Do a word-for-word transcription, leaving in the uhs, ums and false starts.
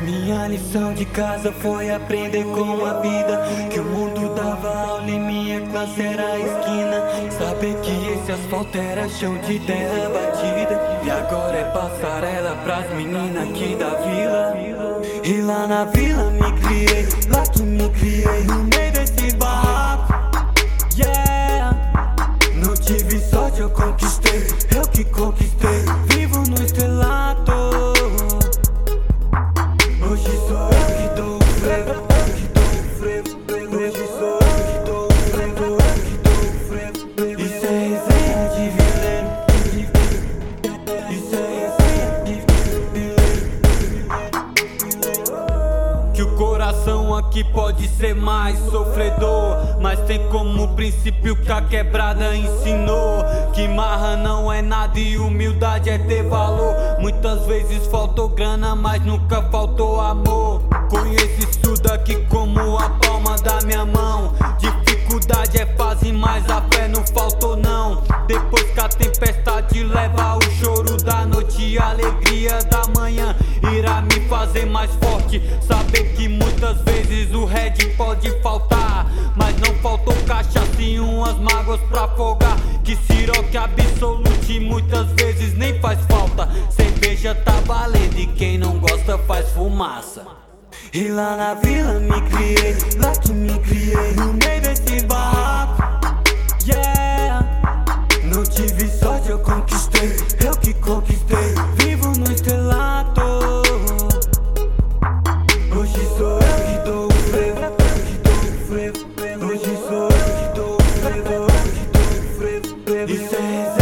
Minha lição de casa foi aprender com a vida, que o mundo dava aula e minha classe era a esquina. Saber que esse asfalto era chão de terra batida, e agora é passarela pras meninas aqui da vila. E lá na vila me criei, lá que me criei, no meio desse barraco. Yeah, não tive sorte, eu conquistei, eu que conquistei. Vivo no estrelato. Hoje sou eu que dou o frevo, eu que dou o frevo. Hoje sou eu que dou o frevo, eu que dou o frevo. Isso é resenha de vileiro. Isso é resenha de vileiro. Que o coração aqui pode ser mais sofredor, mas tem como princípio que a quebrada ensinou que marra não é nada e humildade é ter valor. Muitas vezes faltou grana, mas nunca faltou amor. Conheço isso daqui como a palma da minha mão. Dificuldade é fase, mas a fé não faltou não. Depois que a tempestade leva o choro da noite e a alegria da manhã irá me fazer mais forte. Saber que muitas vezes o red pode faltar, mas não faltou cachaça e umas mágoas pra afogar. Que siroque absolute muitas vezes nem faz falta. Cerveja tá valendo e quem não gosta faz fumaça. E lá na vila me criei, lá que me criei, no meio desse barraco. Yeah, não tive sorte, eu conquistei, eu que conquistei. Vivo no estrelato. Hoje sou eu que dou o frevo, eu que dou o frevo. Hoje sou eu que dou o frevo, eu que dou o frevo. Isso é